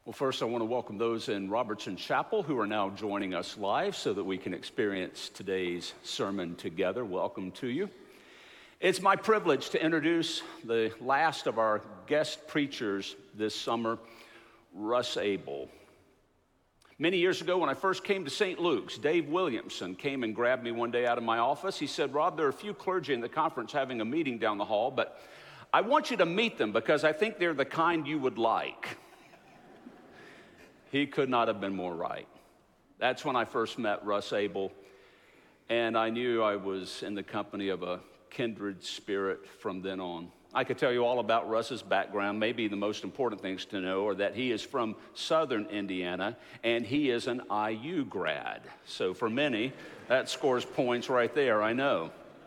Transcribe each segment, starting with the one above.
Well, first, I want to welcome those in Robertson Chapel who are now joining us live so that we can experience today's sermon together. Welcome to you. It's my privilege to introduce the last of our guest preachers this summer, Russ Abel. Many years ago, when I first came to St. Luke's, Dave Williamson came and grabbed me one day out of my office. He said, "Rob, there are a few clergy in the conference having a meeting down the hall, but I want you to meet them because I think they're the kind you would like." He could not have been more right. That's when I first met Russ Abel, and I knew I was in the company of a kindred spirit from then on. I could tell you all about Russ's background. Maybe the most important things to know are that he is from Southern Indiana, and he is an IU grad. So for many, that scores points right there, I know.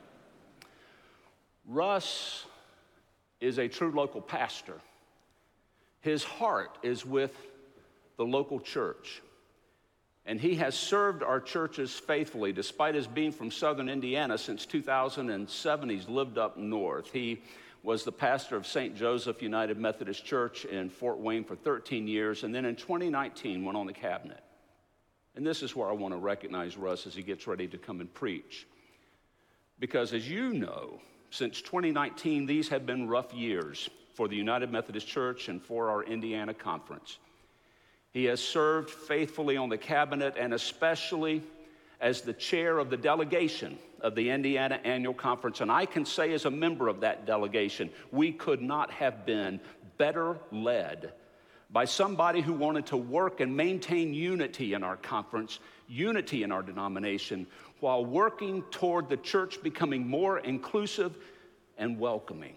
Russ is a true local pastor. His heart is with the local church. And he has served our churches faithfully, despite his being from Southern Indiana since 2007. He's lived up north. He was the pastor of St. Joseph United Methodist Church in Fort Wayne for 13 years, and then in 2019 went on the cabinet. And this is where I want to recognize Russ as he gets ready to come and preach. Because as you know, since 2019, these have been rough years for the United Methodist Church and for our Indiana Conference. He has served faithfully on the cabinet and especially as the chair of the delegation of the Indiana Annual Conference. And I can say as a member of that delegation, we could not have been better led by somebody who wanted to work and maintain unity in our conference, unity in our denomination, while working toward the church becoming more inclusive and welcoming.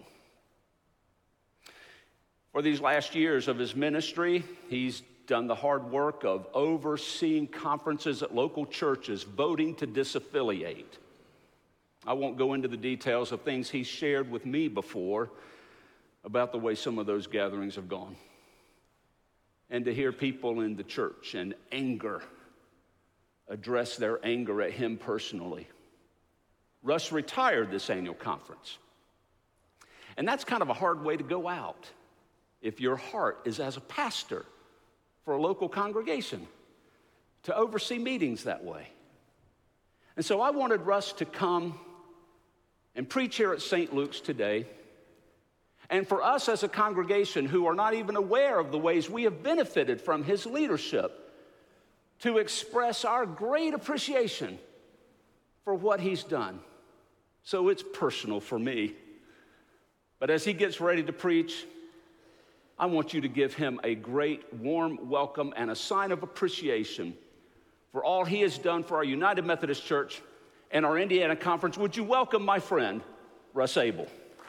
For these last years of his ministry, he's done the hard work of overseeing conferences at local churches, voting to disaffiliate. I won't go into the details of things he's shared with me before about the way some of those gatherings have gone. And to hear people in the church in anger address their anger at him personally. Russ retired this annual conference. And that's kind of a hard way to go out if your heart is as a pastor for a local congregation, to oversee meetings that way. And so I wanted Russ to come and preach here at St. Luke's today, and for us as a congregation who are not even aware of the ways we have benefited from his leadership, to express our great appreciation for what he's done. So it's personal for me. But as he gets ready to preach, I want you to give him a great warm welcome and a sign of appreciation for all he has done for our United Methodist Church and our Indiana Conference. Would you welcome my friend, Russ Abel?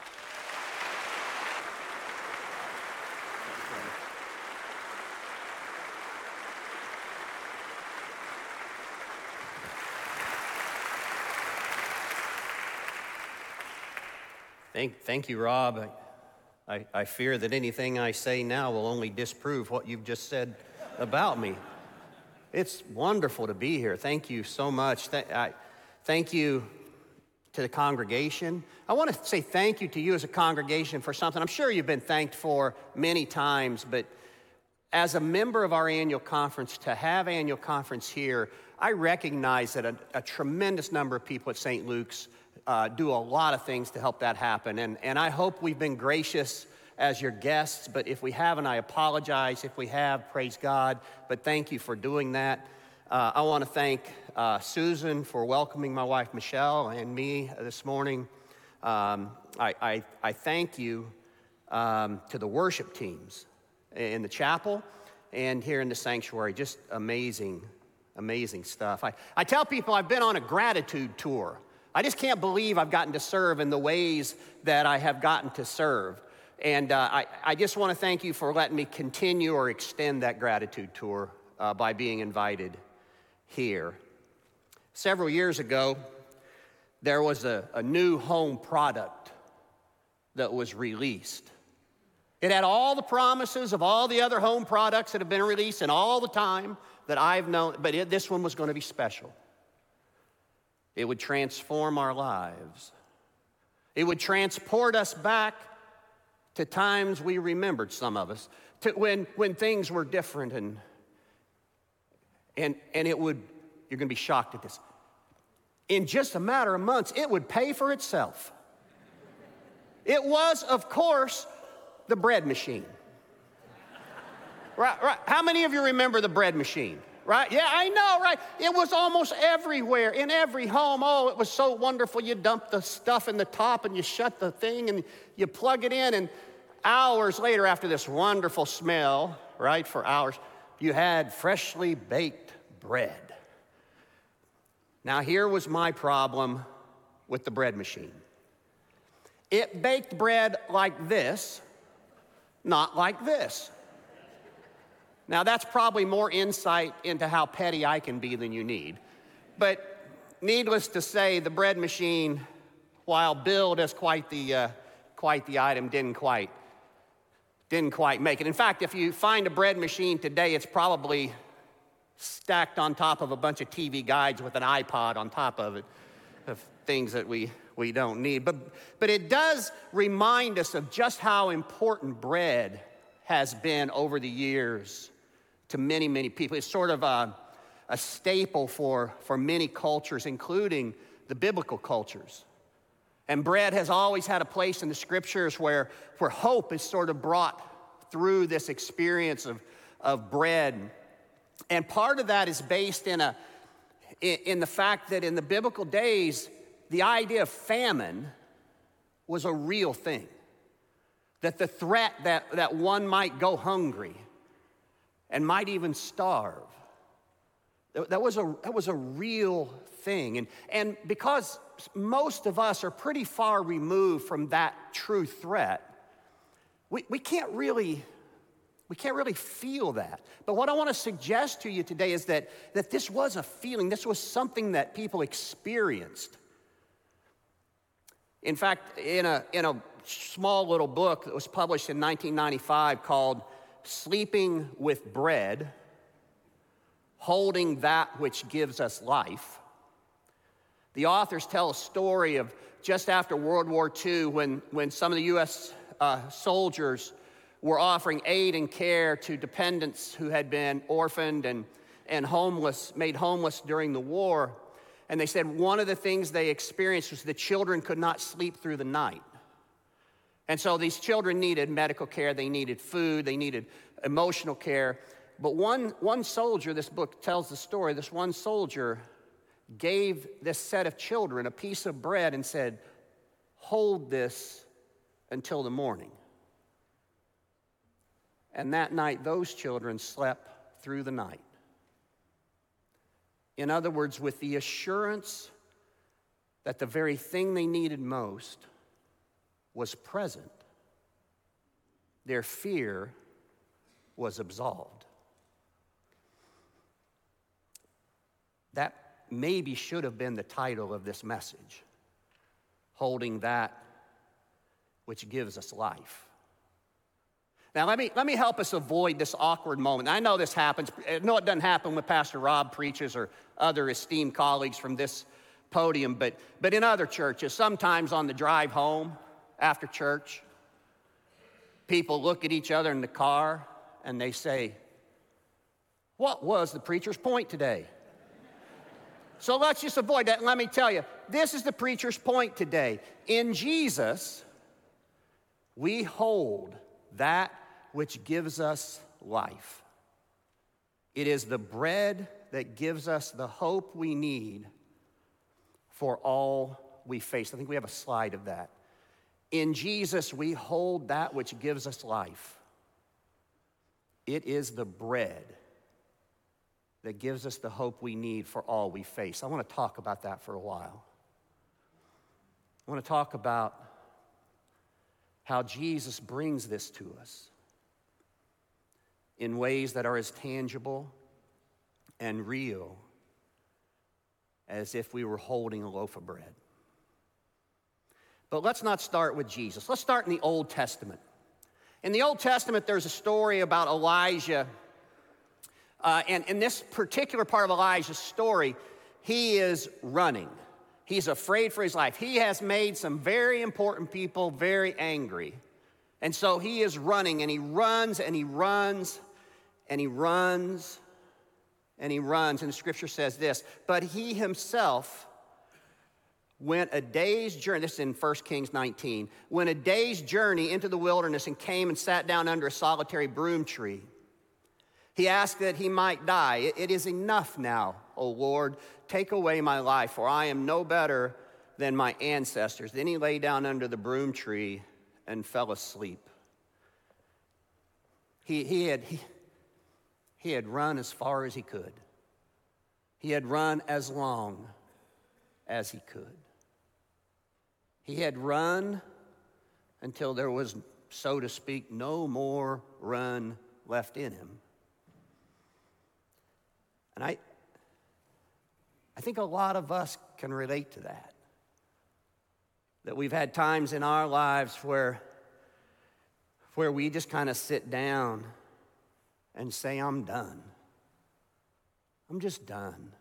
Thank you, Rob. I fear that anything I say now will only disprove what you've just said about me. It's wonderful to be here. Thank you so much. Thank you to the congregation. I want to say thank you to you as a congregation for something I'm sure you've been thanked for many times, but as a member of our annual conference, to have annual conference here, I recognize that a tremendous number of people at St. Luke's do a lot of things to help that happen. And I hope we've been gracious as your guests, but if we haven't, I apologize. If we have, praise God, but thank you for doing that. I want to thank Susan for welcoming my wife, Michelle, and me this morning. I thank you to the worship teams in the chapel and here in the sanctuary. Just amazing, amazing stuff. I tell people I've been on a gratitude tour. I just can't believe I've gotten to serve in the ways that I have gotten to serve. And I just want to thank you for letting me continue or extend that gratitude tour by being invited here. Several years ago, there was a new home product that was released. It had all the promises of all the other home products that have been released and all the time that I've known, but this one was going to be special. It would transform our lives. It would transport us back to times we remembered, some of us, to when things were different and it would, you're gonna be shocked at this. In just a matter of months, it would pay for itself. It was, of course, the bread machine. Right. How many of you remember the bread machine? Right? Yeah, I know, right? It was almost everywhere, in every home. Oh, it was so wonderful. You dump the stuff in the top and you shut the thing and you plug it in, and hours later, after this wonderful smell, right, for hours, you had freshly baked bread. Now, here was my problem with the bread machine. It baked bread like this, not like this. Now, that's probably more insight into how petty I can be than you need. But needless to say, the bread machine, while billed as quite the item, didn't quite make it. In fact, if you find a bread machine today, it's probably stacked on top of a bunch of TV guides with an iPod on top of it, of things that we don't need. But it does remind us of just how important bread has been over the years to many, many people. It's sort of a staple for many cultures, including the biblical cultures. And bread has always had a place in the scriptures where hope is sort of brought through this experience of bread. And part of that is based in the fact that in the biblical days, the idea of famine was a real thing. That the threat that one might go hungry and might even starve, that was a real thing. And because most of us are pretty far removed from that true threat, we can't really feel that. But what I want to suggest to you today is that this was a feeling, this was something that people experienced. In fact, in a small little book that was published in 1995 called Sleeping with Bread, Holding That Which Gives Us Life, the authors tell a story of just after World War II when some of the U.S. Soldiers were offering aid and care to dependents who had been orphaned and homeless, made homeless during the war. And they said one of the things they experienced was the children could not sleep through the night. And so these children needed medical care, they needed food, they needed emotional care. But one soldier, this book tells the story, this one soldier gave this set of children a piece of bread and said, "Hold this until the morning." And that night, those children slept through the night. In other words, with the assurance that the very thing they needed most was present, their fear was absolved. That maybe should have been the title of this message, Holding That Which Gives Us Life. Now, let me help us avoid this awkward moment. I know this happens. I know it doesn't happen when Pastor Rob preaches or other esteemed colleagues from this podium, but in other churches, sometimes on the drive home after church, people look at each other in the car and they say, "What was the preacher's point today?" So let's just avoid that. And let me tell you, this is the preacher's point today. In Jesus, we hold that which gives us life. It is the bread that gives us the hope we need for all we face. I think we have a slide of that. In Jesus, we hold that which gives us life. It is the bread that gives us the hope we need for all we face. I want to talk about that for a while. I want to talk about how Jesus brings this to us in ways that are as tangible and real as if we were holding a loaf of bread. But let's not start with Jesus. Let's start in the Old Testament. In the Old Testament, there's a story about Elijah. And in this particular part of Elijah's story, he is running. He's afraid for his life. He has made some very important people very angry. And so he is running, and he runs, and he runs, and he runs, and he runs. And the scripture says this, but he himself went a day's journey, this is in 1 Kings 19, went a day's journey into the wilderness and came and sat down under a solitary broom tree. He asked that he might die. It is enough now, O Lord, take away my life, for I am no better than my ancestors. Then he lay down under the broom tree and fell asleep. He had run as far as he could. He had run as long as he could. He had run until there was, so to speak, no more run left in him. And I think a lot of us can relate to that. That we've had times in our lives where we just kind of sit down and say, I'm done. I'm just done.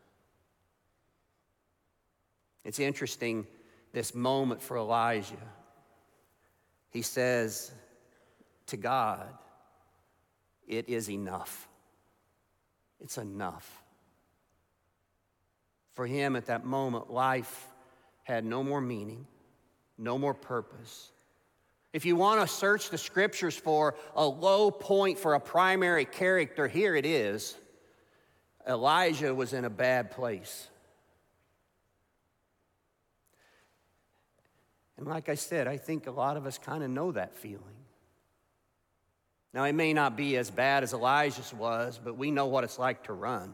It's interesting, this moment for Elijah. He says to God, it is enough. It's enough. For him at that moment, life had no more meaning, no more purpose. If you want to search the scriptures for a low point for a primary character, here it is. Elijah was in a bad place. And like I said, I think a lot of us kind of know that feeling. Now, it may not be as bad as Elijah's was, but we know what it's like to run.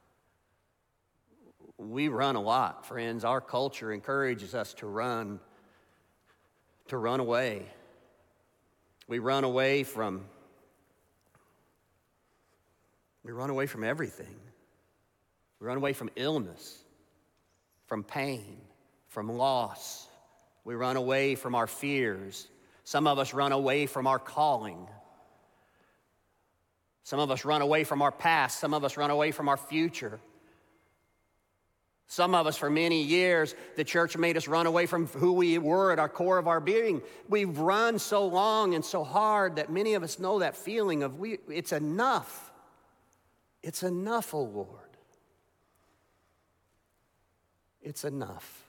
We run a lot, friends. Our culture encourages us to run away. We run away from everything. We run away from illness, from pain, from loss. We run away from our fears. Some of us run away from our calling. Some of us run away from our past. Some of us run away from our future. Some of us, for many years, the church made us run away from who we were at our core of our being. We've run so long and so hard that many of us know that feeling of it's enough. It's enough, oh Lord. It's enough.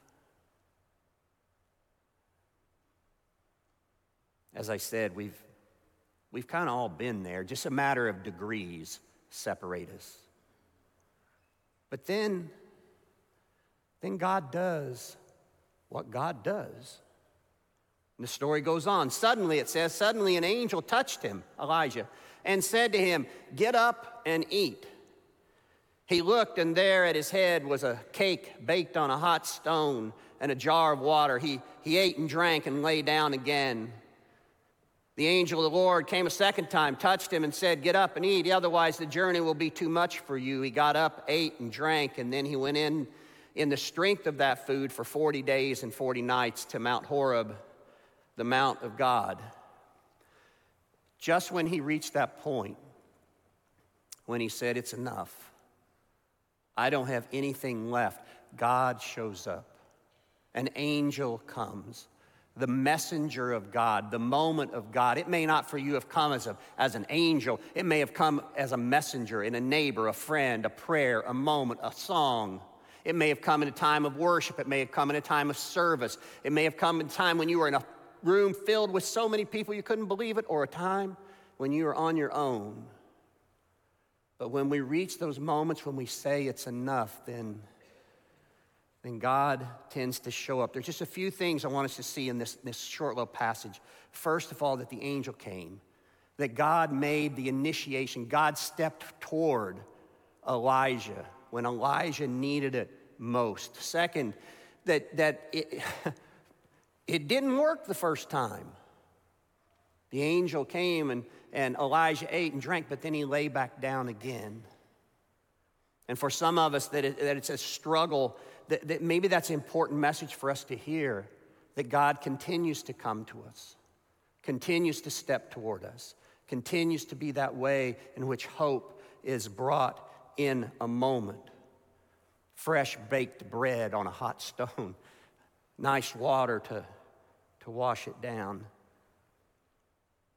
As I said, we've kind of all been there. Just a matter of degrees separate us. But then God does what God does. And the story goes on. Suddenly, it says, suddenly an angel touched him, Elijah, and said to him, get up and eat. He looked, and there at his head was a cake baked on a hot stone and a jar of water. He ate and drank and lay down again. The angel of the Lord came a second time, touched him, and said, get up and eat, otherwise the journey will be too much for you. He got up, ate, and drank, and then he went in the strength of that food for 40 days and 40 nights to Mount Horeb, the Mount of God. Just when he reached that point, when he said, it's enough, I don't have anything left, God shows up. An angel comes. The messenger of God, the moment of God. It may not for you have come as an angel. It may have come as a messenger, in a neighbor, a friend, a prayer, a moment, a song. It may have come in a time of worship. It may have come in a time of service. It may have come in a time when you were in a room filled with so many people you couldn't believe it, or a time when you were on your own. But when we reach those moments when we say it's enough, then God tends to show up. There's just a few things I want us to see in this short little passage. First of all, that the angel came, that God made the initiation. God stepped toward Elijah when Elijah needed it most. Second, that it didn't work the first time. The angel came and Elijah ate and drank, but then he lay back down again. And for some of us, that it's a struggle, that maybe that's an important message for us to hear, that God continues to come to us, continues to step toward us, continues to be that way in which hope is brought in a moment. Fresh baked bread on a hot stone, nice water to wash it down.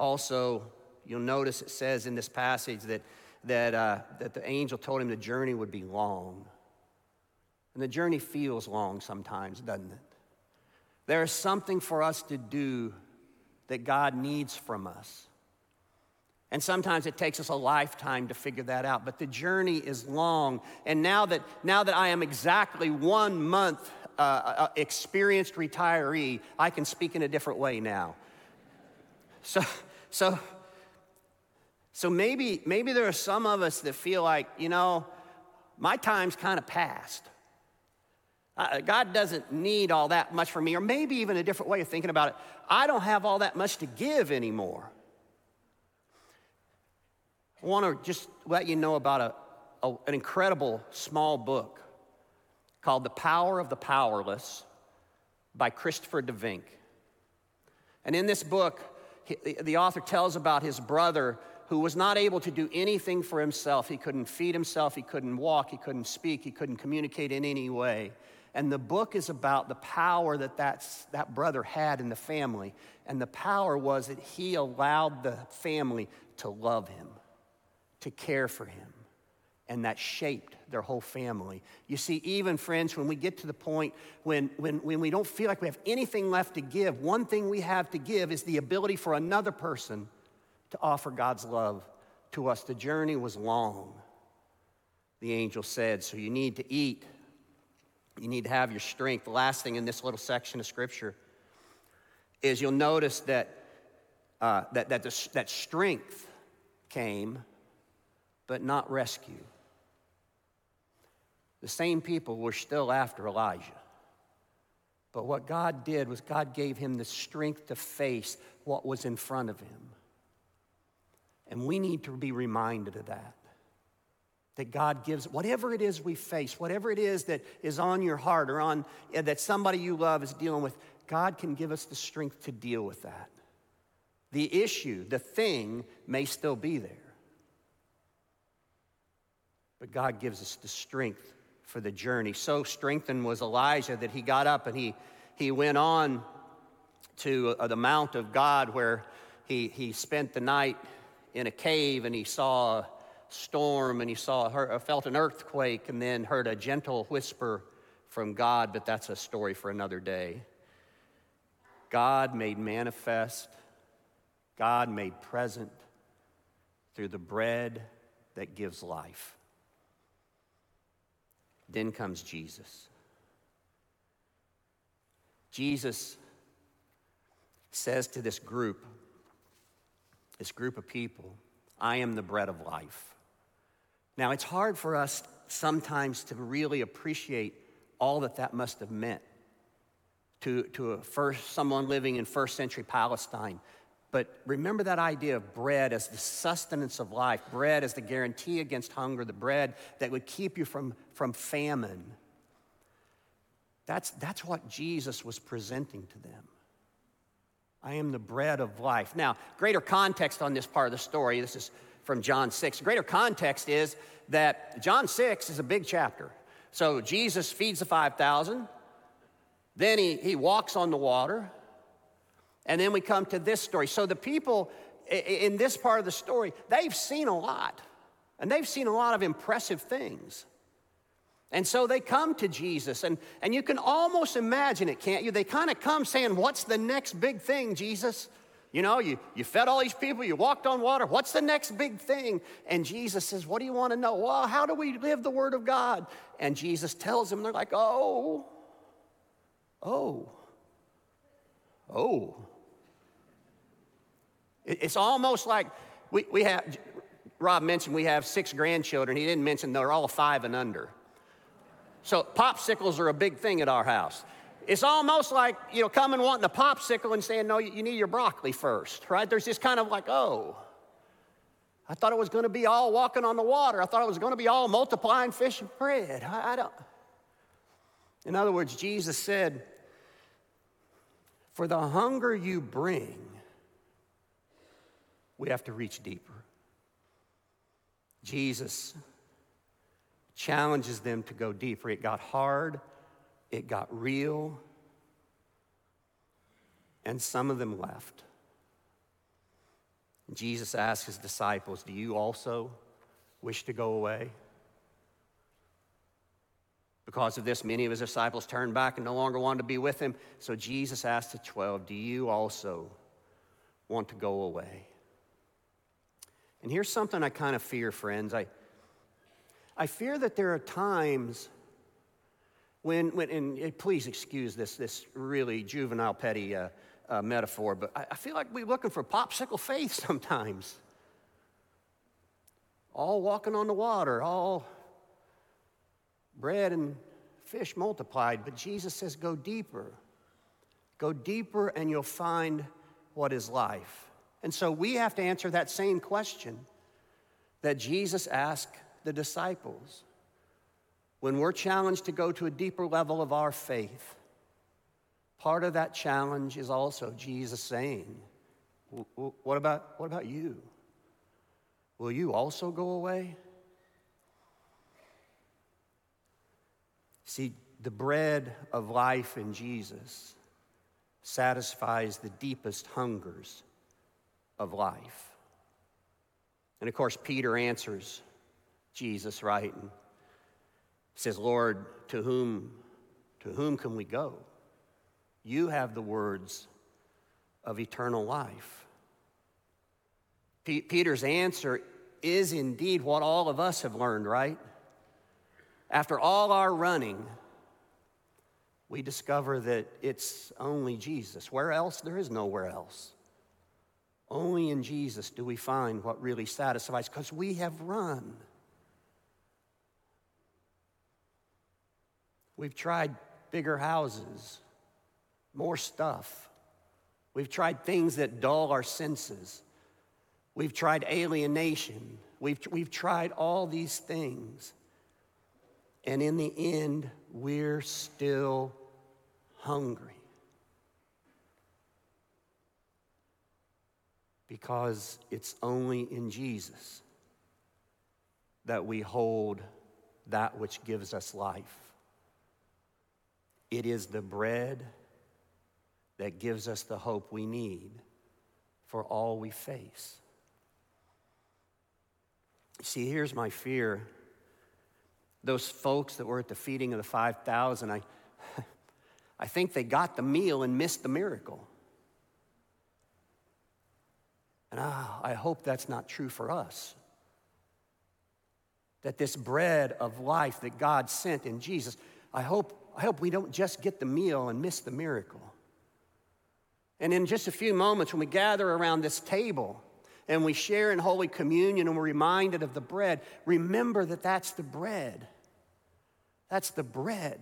Also, you'll notice it says in this passage that the angel told him the journey would be long. And the journey feels long sometimes, doesn't it? There is something for us to do that God needs from us. And sometimes it takes us a lifetime to figure that out. But the journey is long. And now that I am exactly 1 month experienced retiree, I can speak in a different way now. So maybe there are some of us that feel like, my time's kind of past. God doesn't need all that much from me. Or maybe even a different way of thinking about it. I don't have all that much to give anymore. I want to just let you know about an incredible small book called The Power of the Powerless by Christopher DeVink. And in this book, the author tells about his brother who was not able to do anything for himself. He couldn't feed himself, he couldn't walk, he couldn't speak, he couldn't communicate in any way. And the book is about the power that brother had in the family. And the power was that he allowed the family to love him, to care for him. And that shaped their whole family. You see, even friends, when we get to the point when we don't feel like we have anything left to give, one thing we have to give is the ability for another person to offer God's love to us. The journey was long, the angel said, so you need to eat. You need to have your strength. The last thing in this little section of Scripture is you'll notice that strength came, but not rescue. The same people were still after Elijah. But what God did was God gave him the strength to face what was in front of him. And we need to be reminded of that. That God gives, whatever it is we face, whatever it is that is on your heart or that somebody you love is dealing with, God can give us the strength to deal with that. The issue, the thing, may still be there. But God gives us the strength for the journey. So strengthened was Elijah that he got up and he went on to the Mount of God, where he spent the night in a cave, and he saw a storm, and he felt an earthquake, and then heard a gentle whisper from God, but that's a story for another day. God made manifest, God made present through the bread that gives life. Then comes Jesus. Jesus says to this group of people, I am the bread of life. Now, it's hard for us sometimes to really appreciate all that must have meant to someone living in first century Palestine. But remember that idea of bread as the sustenance of life, bread as the guarantee against hunger, the bread that would keep you from famine. That's what Jesus was presenting to them. I am the bread of life. Now, greater context on this part of the story, this is from John 6. Greater context is that John 6 is a big chapter. So Jesus feeds the 5,000, then he walks on the water, and then we come to this story. So the people in this part of the story, they've seen a lot, and they've seen a lot of impressive things. And so they come to Jesus, and you can almost imagine it, can't you? They kind of come saying, what's the next big thing, Jesus? You fed all these people, you walked on water. What's the next big thing? And Jesus says, what do you want to know? Well, how do we live the Word of God? And Jesus tells them, they're like, oh. It's almost like we have, Rob mentioned we have 6 grandchildren. He didn't mention they're all 5 and under. So popsicles are a big thing at our house. It's almost like, coming wanting a popsicle and saying, no, you need your broccoli first, right? There's this kind of like, I thought it was going to be all walking on the water. I thought it was going to be all multiplying fish and bread. I don't. In other words, Jesus said, for the hunger you bring, we have to reach deeper. Jesus challenges them to go deeper. It got hard, it got real, and some of them left. Jesus asked his disciples, do you also wish to go away? Because of this, many of his disciples turned back and no longer wanted to be with him. So Jesus asked the 12, do you also want to go away? And here's something I kind of fear, friends. I fear that there are times when and please excuse this really juvenile, petty metaphor, but I feel like we're looking for popsicle faith sometimes. All walking on the water, all bread and fish multiplied. But Jesus says, go deeper. Go deeper and you'll find what is life. And so we have to answer that same question that Jesus asked the disciples. When we're challenged to go to a deeper level of our faith, part of that challenge is also Jesus saying, what about you? Will you also go away? See, the bread of life in Jesus satisfies the deepest hungers of life. And of course, Peter answers Jesus, right? And says, Lord, to whom can we go? You have the words of eternal life. Peter's answer is indeed what all of us have learned, right? After all our running, we discover that it's only Jesus. Where else? There is nowhere else. Only in Jesus do we find what really satisfies, because we have run. We've tried bigger houses, more stuff. We've tried things that dull our senses. We've tried alienation. We've tried all these things. And in the end, we're still hungry. Because it's only in Jesus that we hold that which gives us life. It is the bread that gives us the hope we need for all we face. See, here's my fear. Those folks that were at the feeding of the 5,000, I think they got the meal and missed the miracle. And I hope that's not true for us. That this bread of life that God sent in Jesus, I hope we don't just get the meal and miss the miracle. And in just a few moments, when we gather around this table and we share in Holy Communion and we're reminded of the bread, remember that that's the bread. That's the bread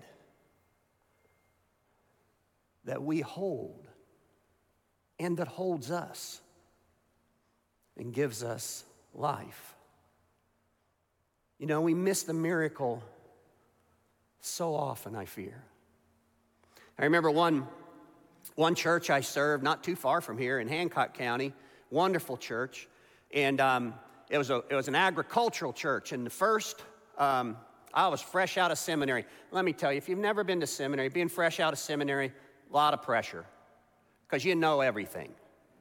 that we hold and that holds us and gives us life. You know, we miss the miracle so often, I fear. I remember one church I served not too far from here in Hancock County, wonderful church, and it was an agricultural church. And the first, I was fresh out of seminary. Let me tell you, if you've never been to seminary, being fresh out of seminary, a lot of pressure, because you know everything.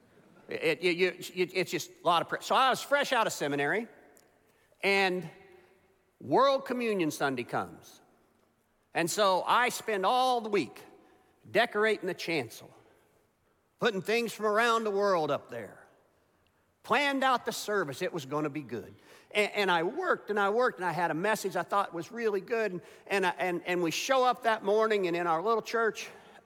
It's just a lot of pressure. So I was fresh out of seminary, and World Communion Sunday comes. And so I spend all the week decorating the chancel, putting things from around the world up there, planned out the service. It was going to be good. And I worked, and I had a message I thought was really good. And we show up that morning, and in our little church,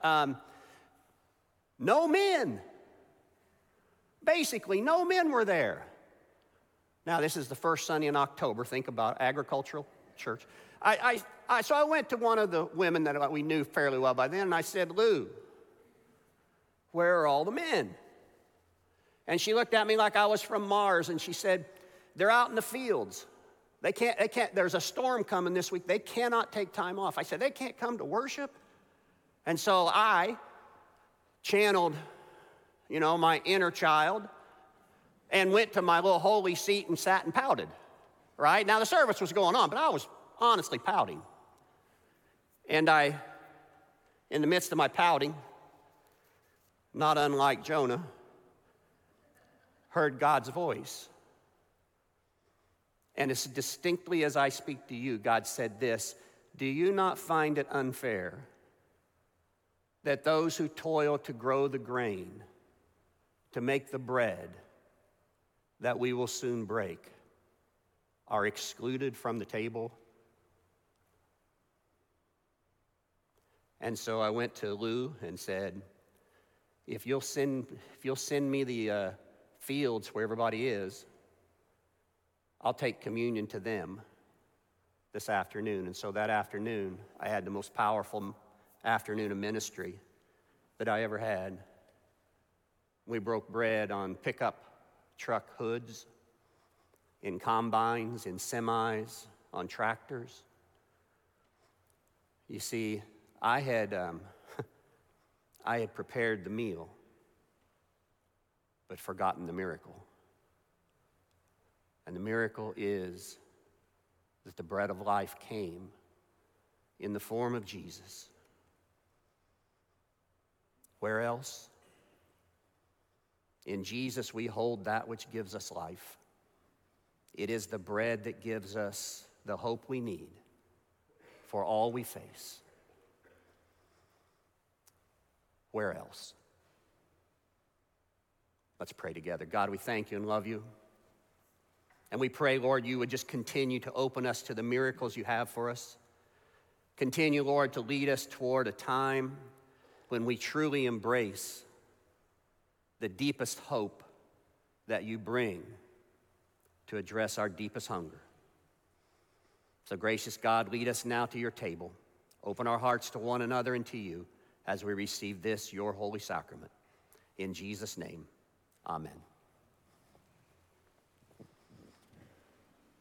no men. Basically, no men were there. Now, this is the first Sunday in October. Think about agricultural church. So I went to one of the women that we knew fairly well by then, and I said, Lou, where are all the men? And she looked at me like I was from Mars, and she said, they're out in the fields. They can't, there's a storm coming this week. They cannot take time off. I said, they can't come to worship? And so I channeled, my inner child and went to my little holy seat and sat and pouted, right? Now, the service was going on, but I was honestly pouting. And in the midst of my pouting, not unlike Jonah, heard God's voice. And as distinctly as I speak to you, God said this: do you not find it unfair that those who toil to grow the grain, to make the bread that we will soon break, are excluded from the table? And so I went to Lou and said, if you'll send me the fields where everybody is, I'll take communion to them this afternoon. And so that afternoon, I had the most powerful afternoon of ministry that I ever had. We broke bread on pickup truck hoods, in combines, in semis, on tractors. You see, I had prepared the meal, but forgotten the miracle. And the miracle is that the bread of life came in the form of Jesus. Where else? In Jesus we hold that which gives us life. It is the bread that gives us the hope we need for all we face. Where else? Let's pray together. God, we thank you and love you. And we pray, Lord, you would just continue to open us to the miracles you have for us. Continue, Lord, to lead us toward a time when we truly embrace the deepest hope that you bring to address our deepest hunger. So, gracious God, lead us now to your table. Open our hearts to one another and to you as we receive this, your holy sacrament. In Jesus' name, amen.